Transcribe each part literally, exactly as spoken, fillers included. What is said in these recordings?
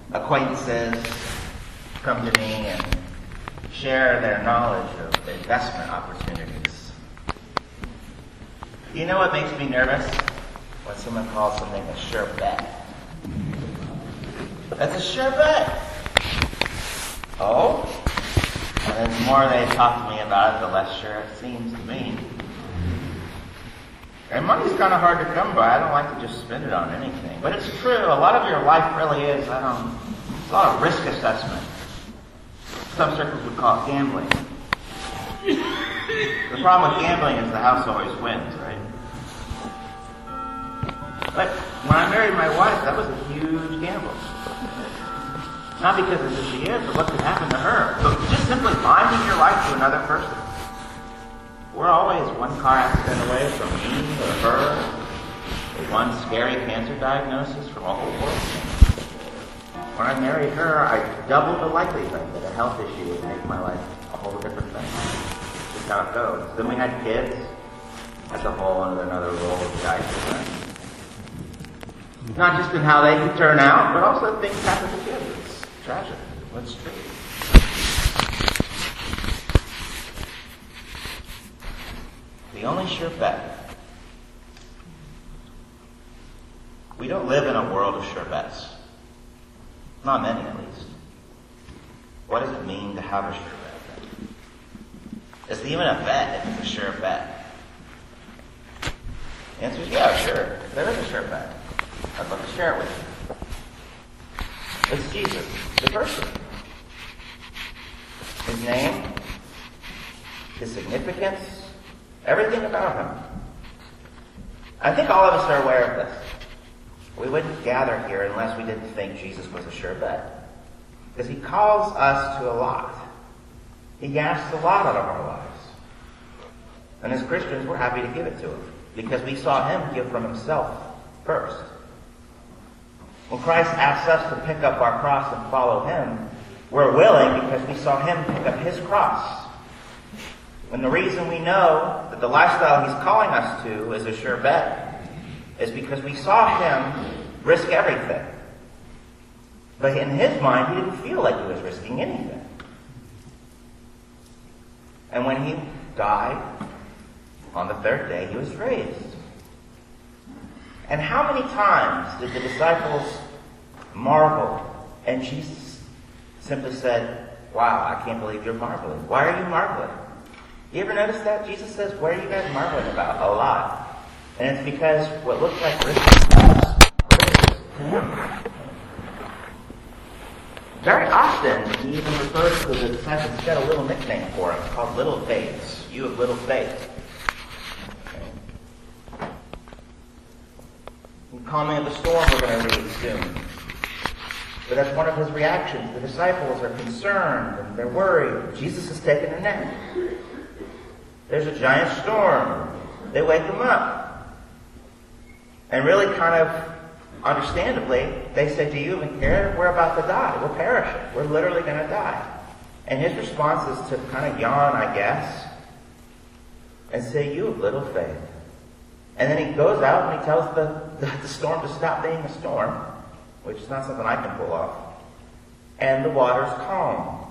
acquaintances come to me and share their knowledge of investment opportunities. You know what makes me nervous? When someone calls something a sure bet. That's a sure bet. Oh? And the more they talk to me about it, the less sure it seems to me. And money's kind of hard to come by. I don't like to just spend it on anything. But it's true. A lot of your life really is, I don't, it's a lot of risk assessment. Some circles would call it gambling. The problem with gambling is the house always wins, right? But when I married my wife, that was a huge gamble. Not because of who she is, but what could happen to her. But just simply binding your life to another person. We're always one car accident away from me or her, or one scary cancer diagnosis from a whole world. When I married her, I doubled the likelihood that a health issue would make my life a whole different thing. That's how it goes. Then we had kids. That's a whole another roll of the dice, right? Not just in how they could turn out, but also things happen to kids. It's tragic. It's true. The only sure bet. We don't live in a world of sure bets. Not many, at least. What does it mean to have a sure bet? Is it even a bet if it's a sure bet? The answer is yeah, sure. There is a sure bet. I'd love to share it with you. It's Jesus, the person. His name, his significance, everything about him. I think all of us are aware of this. We wouldn't gather here unless we didn't think Jesus was a sure bet. Because he calls us to a lot. He asks a lot out of our lives. And as Christians, we're happy to give it to him. Because we saw him give from himself first. When Christ asks us to pick up our cross and follow him, we're willing because we saw him pick up his cross. And the reason we know that the lifestyle he's calling us to is a sure bet is because we saw him risk everything. But in his mind, he didn't feel like he was risking anything. And when he died, on the third day, he was raised. And how many times did the disciples marvel? And Jesus simply said, wow, I can't believe you're marveling. Why are you marveling? You ever notice that? Jesus says, what are you guys marveling about? A lot. And it's because what looks like risk to us, risk to him. Very often, he even refers to the disciples. He's got a little nickname for him called Little Faiths. You have little faith. Calming of the storm we're going to read soon. But that's one of his reactions. The disciples are concerned and they're worried. Jesus has taken a nap. There's a giant storm. They wake him up. And really kind of understandably, they say, do you even care? We're about to die. We're perishing. We're literally going to die. And his response is to kind of yawn, I guess, and say, you have little faith. And then he goes out and he tells the, the, the storm to stop being a storm, which is not something I can pull off. And the water's calm.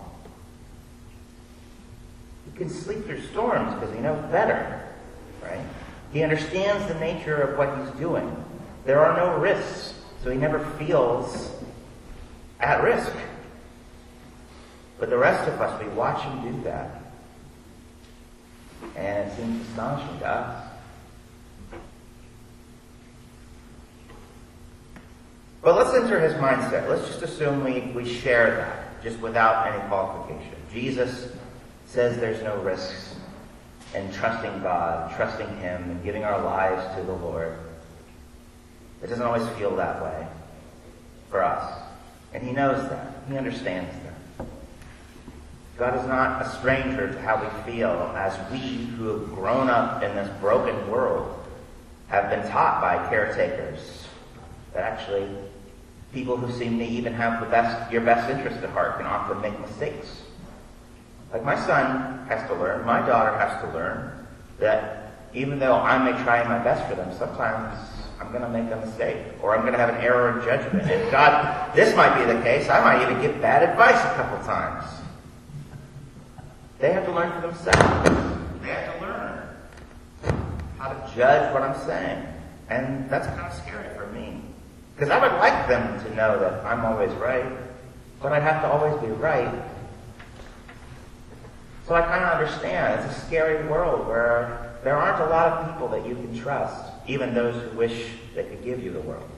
He can sleep through storms because he knows better, right? He understands the nature of what he's doing. There are no risks, so he never feels at risk. But the rest of us, we watch him do that. And it seems astonishing to us. But let's enter his mindset. Let's just assume we, we share that, just without any qualification. Jesus says there's no risks in trusting God, trusting him, and giving our lives to the Lord. It doesn't always feel that way for us. And he knows that. He understands that. God is not a stranger to how we feel as we who have grown up in this broken world have been taught by caretakers that actually people who seem to even have the best, your best interest at heart can often make mistakes. Like my son has to learn, my daughter has to learn that even though I may try my best for them, sometimes I'm going to make a mistake, or I'm going to have an error in judgment. And God, this might be the case. I might even give bad advice a couple times. They have to learn for themselves. They have to learn how to judge what I'm saying. And that's kind of scary for me. Because I would like them to know that I'm always right, but I have to always be right. So I kind of understand. It's a scary world where there aren't a lot of people that you can trust, even those who wish they could give you the world.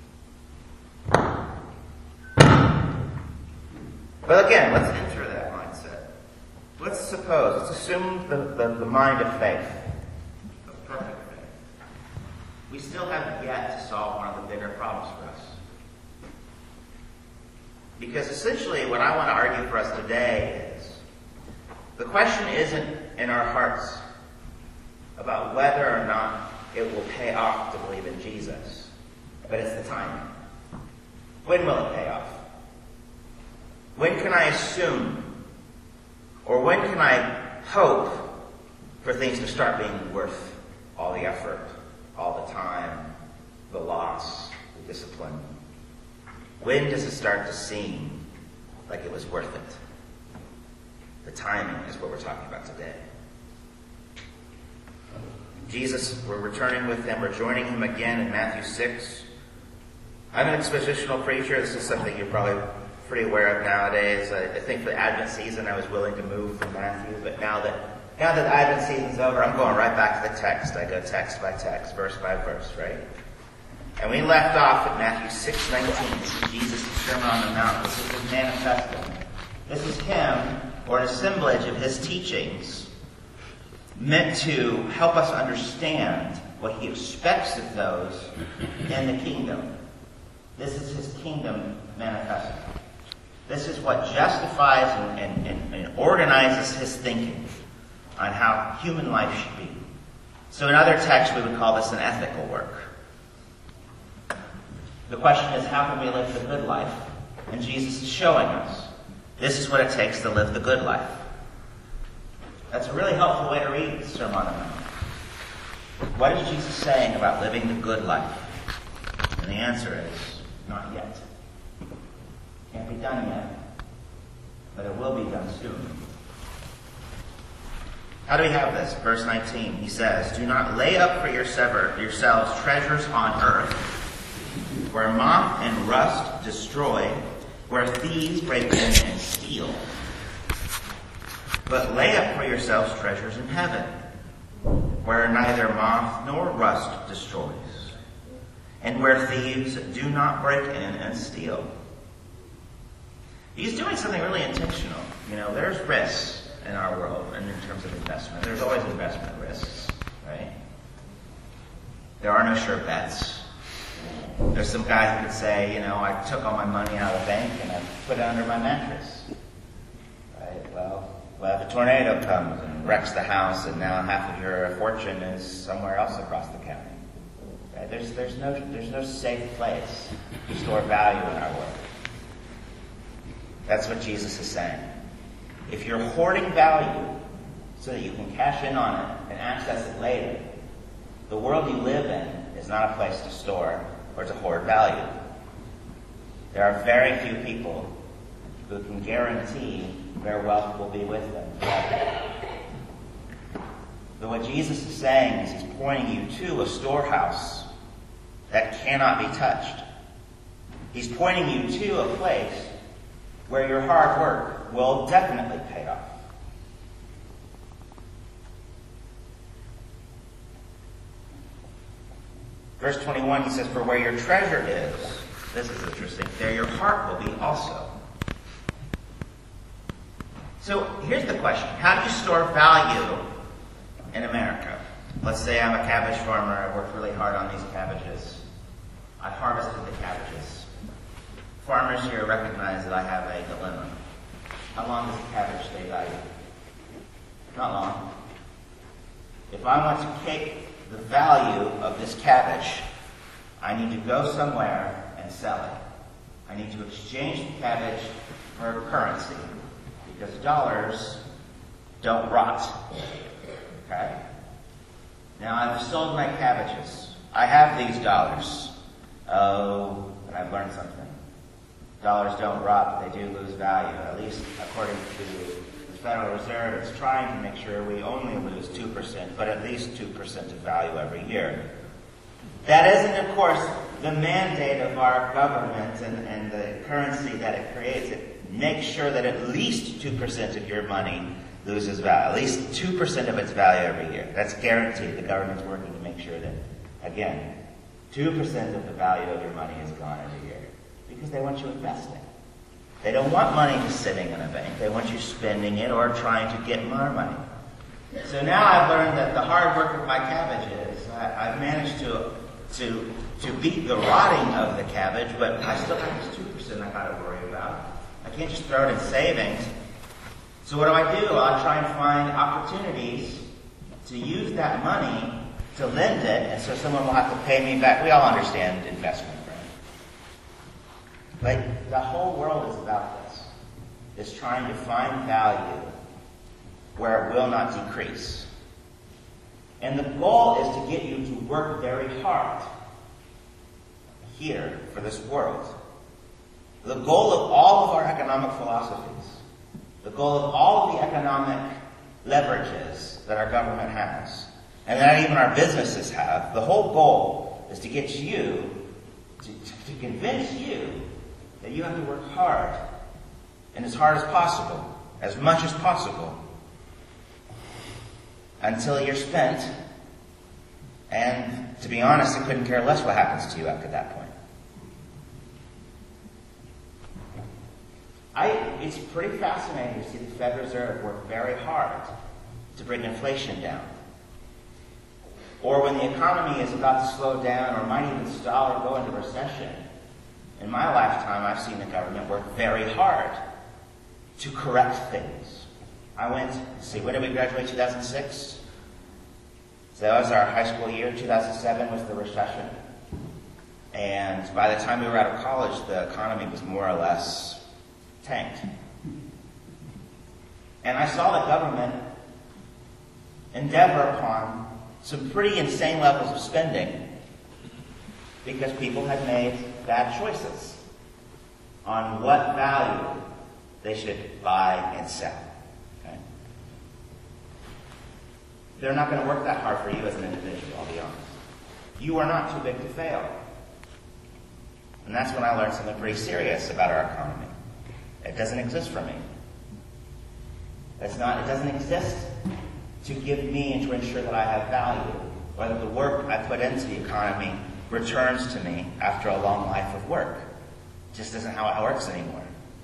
But again, let's enter that mindset. Let's suppose, let's assume the, the, the mind of faith, of perfect faith. We still haven't yet to solve one of the bigger problems for us. Because essentially what I want to argue for us today is, the question isn't in our hearts about whether or not it will pay off to believe in Jesus, but it's the timing. When will it pay off? When can I assume, or when can I hope for things to start being worth all the effort, all the time, the loss, the discipline? When does it start to seem like it was worth it? The timing is what we're talking about today. Jesus, we're returning with him. We're joining him again in Matthew six. I'm an expositional preacher. This is something you're probably pretty aware of nowadays. I, I think for the Advent season, I was willing to move from Matthew, but now that now that the Advent season's over, I'm going right back to the text. I go text by text, verse by verse, right? And we left off at Matthew six nineteen. This is Jesus' Sermon on the Mount. This is his manifesto. This is him, or an assemblage of his teachings, meant to help us understand what he expects of those in the kingdom. This is his kingdom manifesto. This is what justifies and, and, and, and organizes his thinking on how human life should be. So in other texts, we would call this an ethical work. The question is, how can we live the good life? And Jesus is showing us. This is what it takes to live the good life. That's a really helpful way to read the Sermon on the Mount. What is Jesus saying about living the good life? And the answer is, not yet. Can't be done yet, but it will be done soon. How do we have this? Verse nineteen, he says, "Do not lay up for yourselves treasures on earth, where moth and rust destroy, where thieves break in and steal. But lay up for yourselves treasures in heaven, where neither moth nor rust destroys, and where thieves do not break in and steal." He's doing something really intentional. You know, there's risks in our world, and in terms of investment. There's always investment risks, right? There are no sure bets. There's some guy who could say, you know, I took all my money out of the bank and I put it under my mattress. Right? Well, well, if a tornado comes and wrecks the house and now half of your fortune is somewhere else across the county. Right? There's, there's, no, there's no safe place to store value in our world. That's what Jesus is saying. If you're hoarding value so that you can cash in on it and access it later, the world you live in is not a place to store or to hoard value. There are very few people who can guarantee their wealth will be with them forever. But what Jesus is saying is he's pointing you to a storehouse that cannot be touched. He's pointing you to a place where your hard work will definitely pay off. Verse twenty-one, he says, "For where your treasure is," this is interesting, "there your heart will be also." So here's the question. How do you store value in America? Let's say I'm a cabbage farmer. I worked really hard on these cabbages. I harvested the cabbages. Farmers here recognize that I have a dilemma. How long does a cabbage stay valuable? Not long. If I want to take the value of this cabbage, I need to go somewhere and sell it. I need to exchange the cabbage for currency, because dollars don't rot. Okay? Now I've sold my cabbages. I have these dollars. Oh, and I've learned something. Dollars don't rot, but they do lose value. At least according to the Federal Reserve, it's trying to make sure we only lose two percent, but at least two percent of value every year. That isn't, of course, the mandate of our government and, and the currency that it creates. It makes sure that at least two percent of your money loses value, at least two percent of its value every year. That's guaranteed. The government's working to make sure that, again, two percent of the value of your money is gone every year. Because they want you investing. They don't want money just sitting in a bank. They want you spending it or trying to get more money. So now I've learned that the hard work of my cabbages, I, I've managed to, to, to beat the rotting of the cabbage, but I still have this two percent I got to worry about. I can't just throw it in savings. So what do I do? I try and find opportunities to use that money to lend it, and so someone will have to pay me back. We all understand investment. But the whole world is about this. It's trying to find value where it will not decrease. And the goal is to get you to work very hard here for this world. The goal of all of our economic philosophies, the goal of all of the economic leverages that our government has, and that even our businesses have, the whole goal is to get you, to, to convince you that you have to work hard, and as hard as possible, as much as possible, until you're spent. And to be honest, I couldn't care less what happens to you after that point. I, it's pretty fascinating to see the Federal Reserve work very hard to bring inflation down. Or when the economy is about to slow down or might even stall or go into recession, in my lifetime, I've seen the government work very hard to correct things. I went, let's see, when did we graduate? two thousand six? So that was our high school year. two thousand seven was the recession. And by the time we were out of college, the economy was more or less tanked. And I saw the government endeavor upon some pretty insane levels of spending because people had made bad choices on what value they should buy and sell. Okay? They're not going to work that hard for you as an individual, I'll be honest. You are not too big to fail. And that's when I learned something pretty serious about our economy. It doesn't exist for me. It's not, it doesn't exist to give me and to ensure that I have value, or that the work I put into the economy returns to me after a long life of work. It just isn't how it works anymore.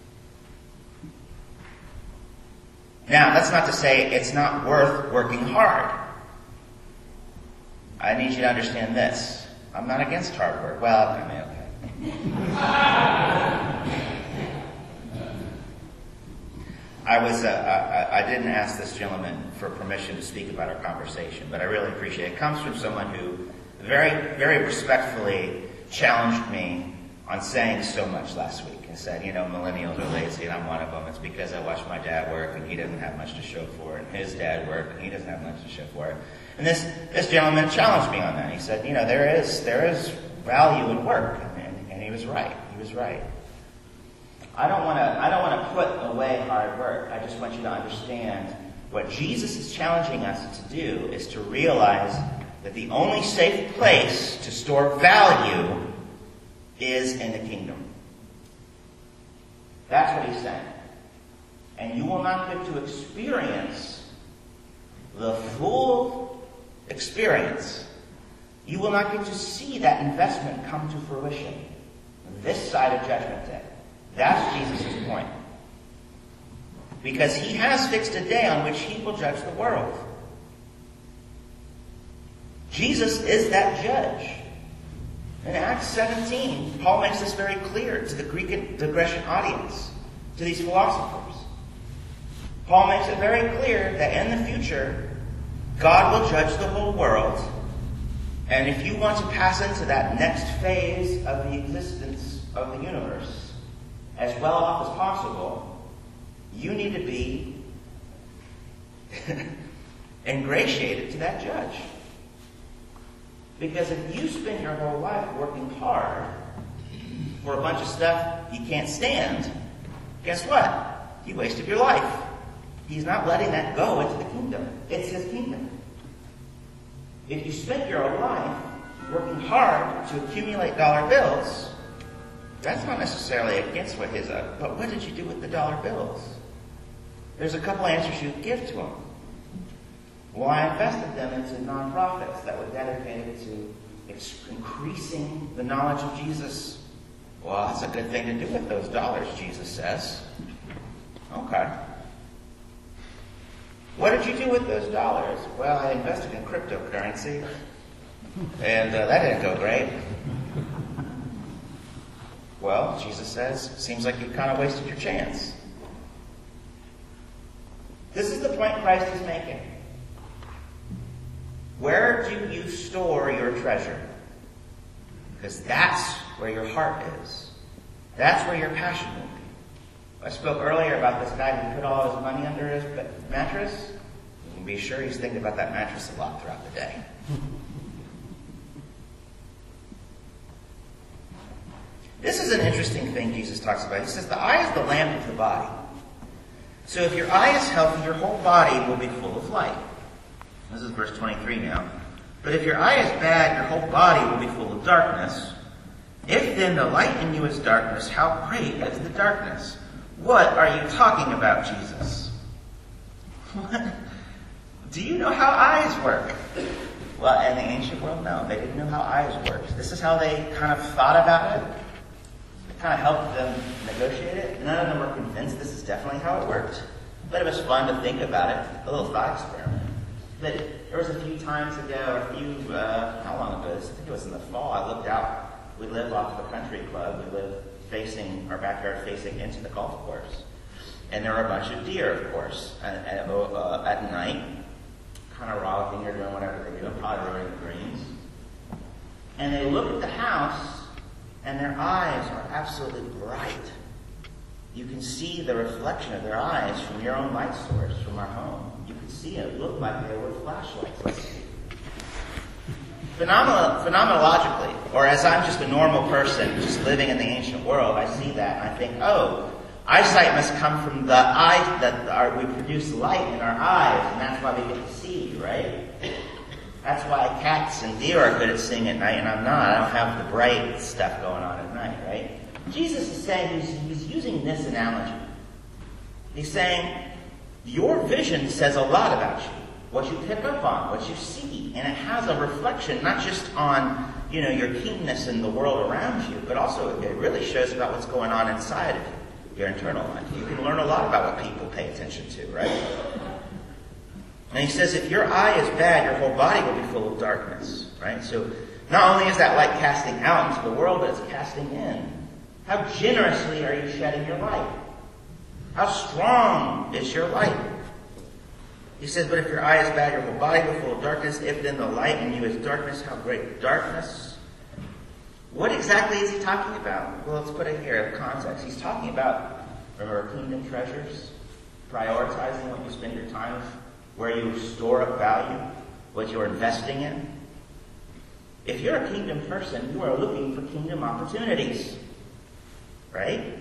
Now, that's not to say it's not worth working hard. I need you to understand this. I'm not against hard work. Well, I mean, okay. I was, uh, I, I didn't ask this gentleman for permission to speak about our conversation, but I really appreciate it. It comes from someone who very, very respectfully challenged me on saying so much last week and said, you know, millennials are lazy and I'm one of them. It's because I watch my dad work and he doesn't have much to show for it, and his dad work and he doesn't have much to show for it. And this, this gentleman challenged me on that. He said, you know, there is, there is value in work. And, and he was right. He was right. I don't want to, I don't want to put away hard work. I just want you to understand what Jesus is challenging us to do is to realize that the only safe place to store value is in the kingdom. That's what he's saying. And you will not get to experience the full experience. You will not get to see that investment come to fruition this side of Judgment Day. That's Jesus' point. Because he has fixed a day on which he will judge the world. Jesus is that judge. In Acts seventeen, Paul makes this very clear to the Greek the Grecian audience, to these philosophers. Paul makes it very clear that in the future, God will judge the whole world. And if you want to pass into that next phase of the existence of the universe as well off as possible, you need to be ingratiated to that judge. Because if you spend your whole life working hard for a bunch of stuff you can't stand, guess what? You wasted your life. He's not letting that go into the kingdom. It's his kingdom. If you spent your whole life working hard to accumulate dollar bills, that's not necessarily against what his, uh, but what did you do with the dollar bills? There's a couple answers you could give to him. Well, I invested them into nonprofits that were dedicated to ex- increasing the knowledge of Jesus. Well, that's a good thing to do with those dollars, Jesus says. Okay. What did you do with those dollars? Well, I invested in cryptocurrency, and uh, that didn't go great. Well, Jesus says, seems like you kind of wasted your chance. This is the point Christ is making. Where do you store your treasure? Because that's where your heart is. That's where your passion will be. I spoke earlier about this guy who put all his money under his mattress. You can be sure he's thinking about that mattress a lot throughout the day. This is an interesting thing Jesus talks about. He says the eye is the lamp of the body. So if your eye is healthy, your whole body will be full of light. This is verse twenty-three now. But if your eye is bad, your whole body will be full of darkness. If then the light in you is darkness, how great is the darkness? What are you talking about, Jesus? What? Do you know how eyes work? Well, in the ancient world, no. They didn't know how eyes worked. This is how they kind of thought about it. It kind of helped them negotiate it. None of them were convinced this is definitely how it worked. But it was fun to think about it. A little thought experiment. But there was a few times ago, a few, uh, how long ago? I think it was in the fall. I looked out. We live off of a country club. We live facing, our backyard facing into the golf course. And there were a bunch of deer, of course, at, at, uh, at night, kind of rollicking or doing whatever they do, probably running the greens. And they look at the house, and their eyes are absolutely bright. You can see the reflection of their eyes from your own light source, from our home. You can see it look like they were flashlights. Phenomenal, phenomenologically, or as I'm just a normal person just living in the ancient world, I see that and I think, oh, eyesight must come from the eyes that are, we produce light in our eyes, and that's why we get to see, right? That's why cats and deer are good at seeing at night, and I'm not. I don't have the bright stuff going on at night, right? Jesus is saying, he's, he's using this analogy. He's saying, your vision says a lot about you. What you pick up on, what you see. And it has a reflection not just on, you know, your keenness in the world around you, but also it really shows about what's going on inside of you, your internal life. You can learn a lot about what people pay attention to, right? And he says if your eye is bad, your whole body will be full of darkness, right? So not only is that light casting out into the world, but it's casting in. How generously are you shedding your light? How strong is your light? He says, but if your eye is bad, your whole body will be full of darkness. If then the light in you is darkness, how great darkness. What exactly is he talking about? Well, let's put it here in context. He's talking about, remember, kingdom treasures, prioritizing what you spend your time with, where you store up value, what you're investing in. If you're a kingdom person, you are looking for kingdom opportunities, right?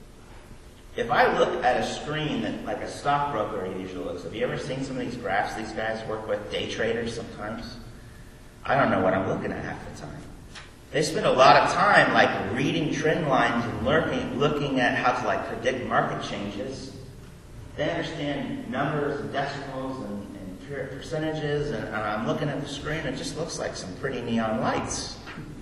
If I look at a screen that, like a stockbroker usually looks, have you ever seen some of these graphs these guys work with, day traders sometimes? I don't know what I'm looking at half the time. They spend a lot of time like reading trend lines and looking, looking at how to like predict market changes. They understand numbers and decimals and, and percentages, and, and I'm looking at the screen, it just looks like some pretty neon lights.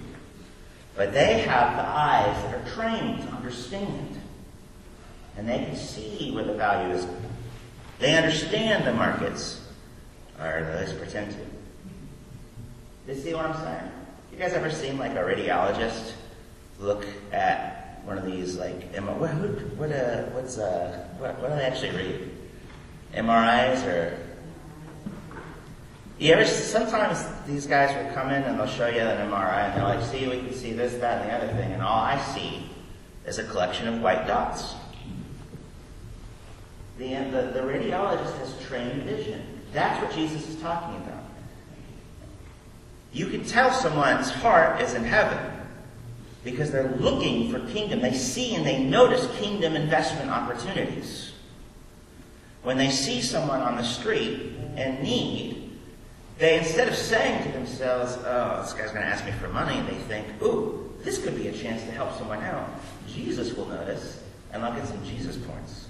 But they have the eyes that are trained to understand. And they can see where the value is. They understand the markets, or at least pretend to. You see what I'm saying? You guys ever seen like a radiologist look at one of these like what what uh what's uh what, what do they actually read? M R Is or you ever sometimes these guys will come in and they'll show you an M R I and they're like, see, we can see this, that, and the other thing, and all I see is a collection of white dots. The, the, the radiologist has trained vision. That's what Jesus is talking about. You can tell someone's heart is in heaven because they're looking for kingdom. They see and they notice kingdom investment opportunities. When they see someone on the street in need, they, instead of saying to themselves, oh, this guy's going to ask me for money, they think, ooh, this could be a chance to help someone out. Jesus will notice, and I'll get some Jesus points.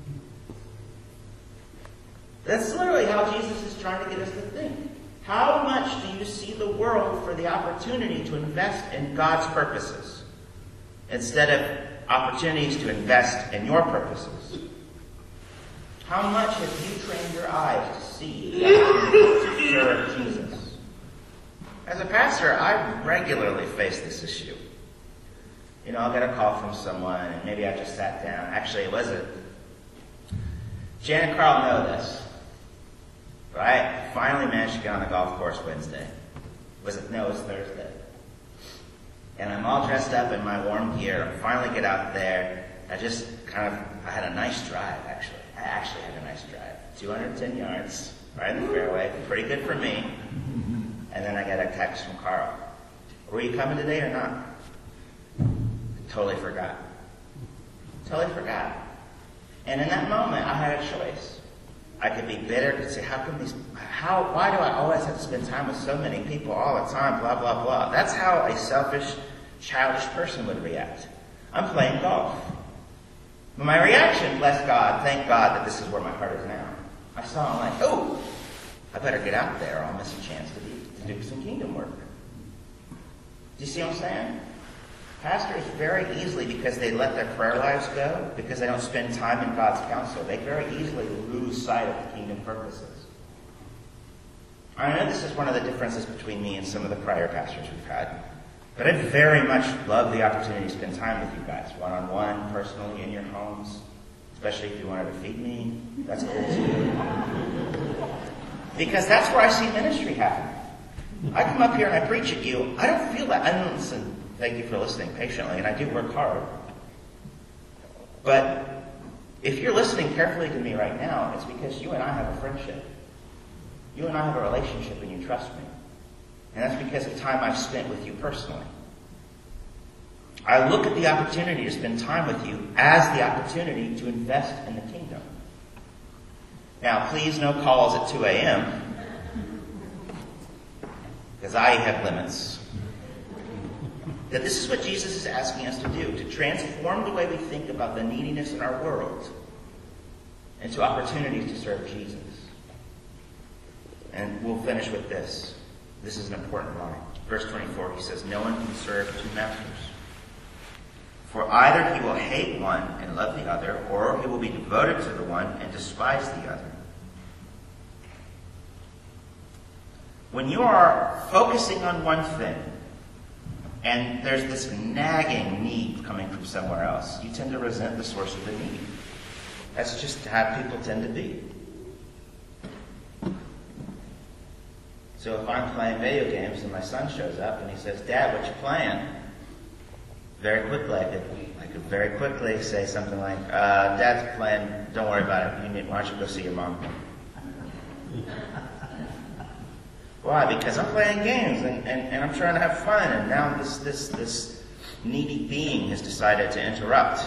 That's literally how Jesus is trying to get us to think. How much do you see the world for the opportunity to invest in God's purposes instead of opportunities to invest in your purposes? How much have you trained your eyes to see the opportunity to serve Jesus? As a pastor, I regularly face this issue. You know, I'll get a call from someone, and maybe I just sat down. Actually, it wasn't. Jan and Carl know this. But I finally managed to get on the golf course Wednesday. Was it? No, it was Thursday. And I'm all dressed up in my warm gear. I finally get out there. I just kind of, I had a nice drive, actually. I actually had a nice drive. two hundred ten yards, right in the fairway. Pretty good for me. And then I get a text from Carl. Were you coming today or not? Totally forgot. Totally forgot. And in that moment, I had a choice. I could be bitter, could say, how come these, how, why do I always have to spend time with so many people all the time, blah, blah, blah. That's how a selfish, childish person would react. I'm playing golf. But my reaction, bless God, thank God that this is where my heart is now. I saw him like, oh, I better get out there or I'll miss a chance to, be, to do some kingdom work. Do you see what I'm saying? Pastors very easily, because they let their prayer lives go, because they don't spend time in God's counsel, they very easily lose sight of the kingdom purposes. I know this is one of the differences between me and some of the prior pastors we've had, but I very much love the opportunity to spend time with you guys, one-on-one, personally, in your homes, especially if you wanted to feed me. That's cool too. Because that's where I see ministry happen. I come up here and I preach at you. I don't feel that. I don't listen. Thank you for listening patiently, and I do work hard. But if you're listening carefully to me right now, it's because you and I have a friendship. You and I have a relationship, and you trust me. And that's because of time I've spent with you personally. I look at the opportunity to spend time with you as the opportunity to invest in the kingdom. Now, please no calls at two a.m., because I have limits. That this is what Jesus is asking us to do, to transform the way we think about the neediness in our world into opportunities to serve Jesus. And we'll finish with this. This is an important line. Verse twenty-four, he says, no one can serve two masters. For either he will hate one and love the other, or he will be devoted to the one and despise the other. When you are focusing on one thing, and there's this nagging need coming from somewhere else, you tend to resent the source of the need. That's just how people tend to be. So if I'm playing video games and my son shows up and he says, Dad, what you playing? Very quickly, I could, I could very quickly say something like, uh, Dad's playing, don't worry about it. You need, why don't you go see your mom? Why? Because I'm playing games and, and, and I'm trying to have fun, and now this, this, this needy being has decided to interrupt.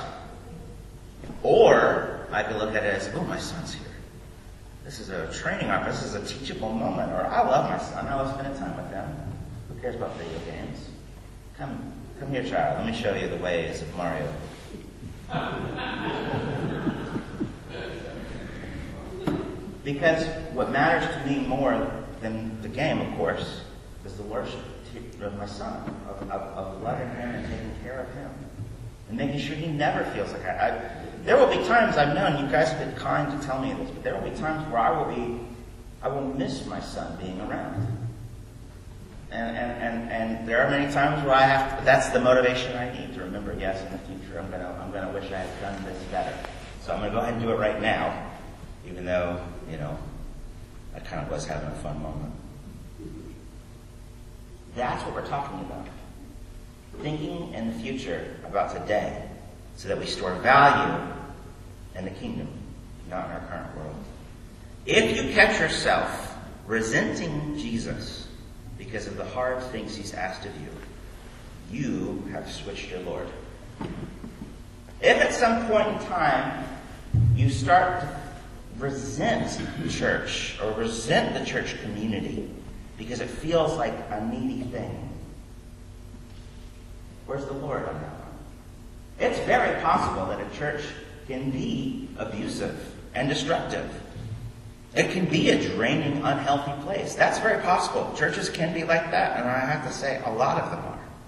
Or I could look at it as, oh, my son's here. This is a training opportunity. This is a teachable moment. Or I love my son. I love spending time with him. Who cares about video games? Come, come here, child. Let me show you the ways of Mario. Because what matters to me more than the game, of course, is the worship of my son, of, of, of loving him and taking care of him, and making sure he never feels like I, I. There will be times, I've known, you guys have been kind to tell me this, but there will be times where I will be, I will miss my son being around, and and and, and there are many times where I have to, that's the motivation I need to remember. Yes, in the future, I'm gonna I'm gonna wish I had done this better. So I'm gonna go ahead and do it right now, even though you know. I kind of was having a fun moment. That's what we're talking about. Thinking in the future about today so that we store value in the kingdom, not in our current world. If you catch yourself resenting Jesus because of the hard things he's asked of you, you have switched your Lord. If at some point in time you start to resent the church or resent the church community because it feels like a needy thing, where's the Lord on that one? It's very possible that a church can be abusive and destructive. It can be a draining, unhealthy place. That's very possible. Churches can be like that, and I have to say, a lot of them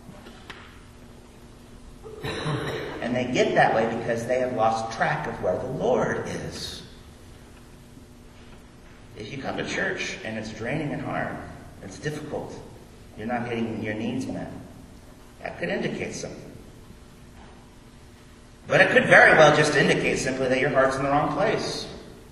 are. And they get that way because they have lost track of where the Lord is. If you come to church and it's draining and hard, it's difficult, you're not getting your needs met, that could indicate something. But it could very well just indicate simply that your heart's in the wrong place.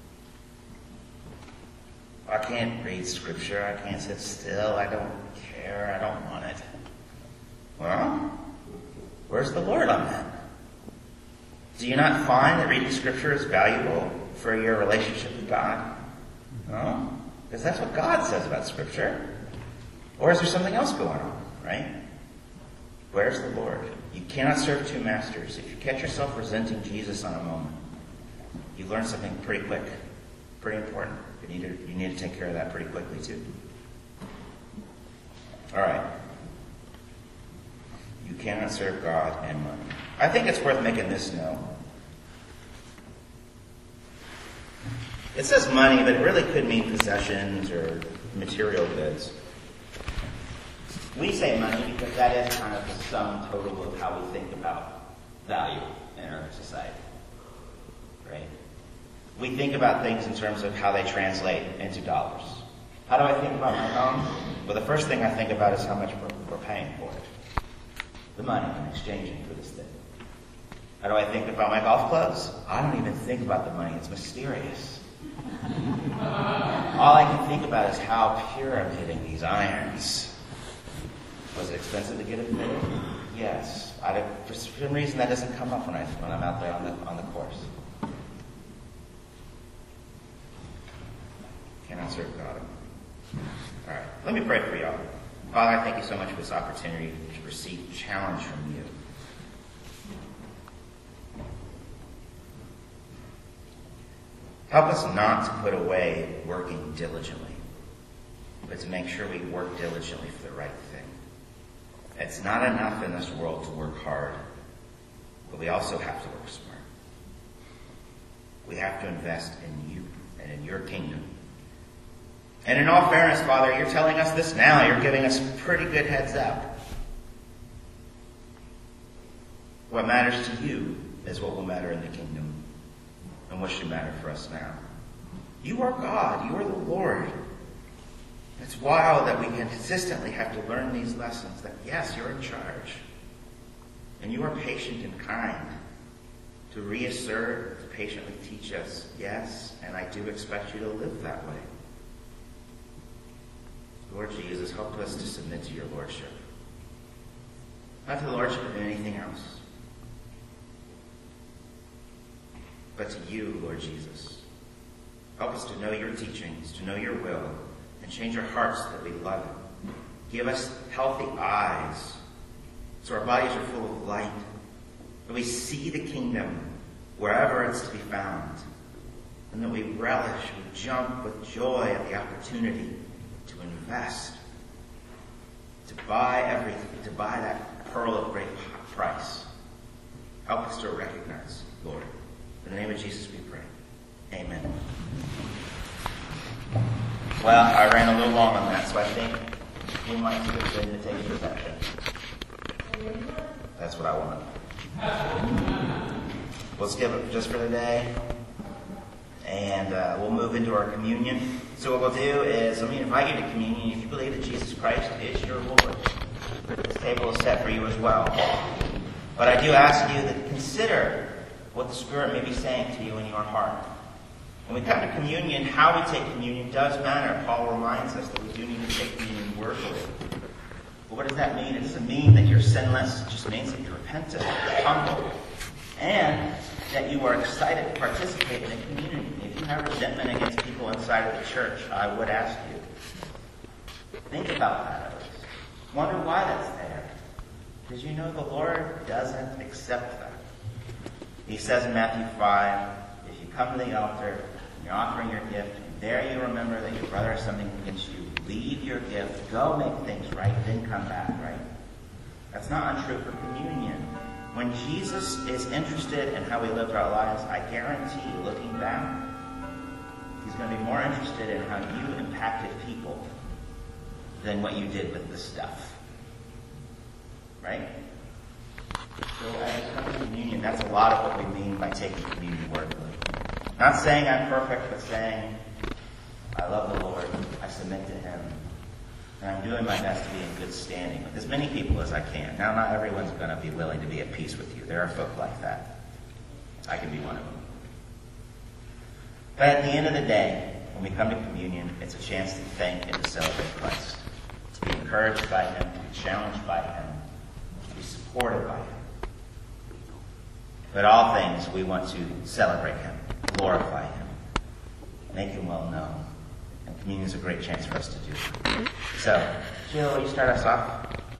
I can't read Scripture. I can't sit still. I don't care. I don't want it. Well, where's the Lord on that? Do you not find that reading Scripture is valuable for your relationship with God? No? Because that's what God says about Scripture. Or is there something else going on, right? Where's the Lord? You cannot serve two masters. If you catch yourself resenting Jesus on a moment, you learn something pretty quick, pretty important. You need to, you need to take care of that pretty quickly too. All right. You cannot serve God and money. I think it's worth making this known. It says money, but it really could mean possessions or material goods. We say money because that is kind of the sum total of how we think about value in our society. Right? We think about things in terms of how they translate into dollars. How do I think about my home? Well, the first thing I think about is how much we're, we're paying for it. The money I'm exchanging for this thing. How do I think about my golf clubs? I don't even think about the money. It's mysterious. All I can think about is how pure I'm hitting these irons. Was it expensive to get it fitted? Yes. I, for some reason, that doesn't come up when, I, when I'm out there on the, on the course. Cannot serve God. All right. Let me pray for y'all. Father, I thank you so much for this opportunity to receive challenge from you. Help us not to put away working diligently, but to make sure we work diligently for the right thing. It's not enough in this world to work hard, but we also have to work smart. We have to invest in you and in your kingdom. And in all fairness, Father, you're telling us this now. You're giving us pretty good heads up. What matters to you is what will matter in the kingdom and what should matter for us now. You are God. You are the Lord. It's wild that we consistently have to learn these lessons that, yes, you're in charge. And you are patient and kind to reassert, to patiently teach us, yes, and I do expect you to live that way. Lord Jesus, help us to submit to your lordship. Not to the lordship of anything else, but to you, Lord Jesus. Help us to know your teachings, to know your will, and change our hearts that we love it. Give us healthy eyes so our bodies are full of light, that we see the kingdom wherever it's to be found, and that we relish, we jump with joy at the opportunity to invest, to buy everything, to buy that pearl of great price. Help us to recognize, Lord. In the name of Jesus we pray. Amen. Well, I ran a little long on that, so I think we might skip the invitation section. That's what I want. We'll skip it just for the day, and uh, we'll move into our communion. So what we'll do is, let me invite you to communion. If you believe that Jesus Christ is your Lord, this table is set for you as well. But I do ask you to consider what the Spirit may be saying to you in your heart. When we come to communion, how we take communion does matter. Paul reminds us that we do need to take communion worthily. But what does that mean? It doesn't mean that you're sinless. It just means that you're repentant, you're humble, and that you are excited to participate in a community. If you have resentment against people inside of the church, I would ask you Think about that at least. Wonder why that's there. Because you know the Lord doesn't accept that. He says in Matthew five, if you come to the altar and you're offering your gift, and there you remember that your brother has something against you, leave your gift, go make things right, then come back, right? That's not untrue for communion. When Jesus is interested in how we live our lives, I guarantee you, looking back, he's going to be more interested in how you impacted people than what you did with the stuff. Right? So as we come to communion, that's a lot of what we mean by taking communion worthily. Not saying I'm perfect, but saying I love the Lord, I submit to him, and I'm doing my best to be in good standing with as many people as I can. Now, not everyone's going to be willing to be at peace with you. There are folk like that. I can be one of them. But at the end of the day, when we come to communion, it's a chance to thank and to celebrate Christ, to be encouraged by him, to be challenged by him, to be supported by him. But all things, we want to celebrate him, glorify him, make him well known. And communion is a great chance for us to do that. So, Jill, will you start us off?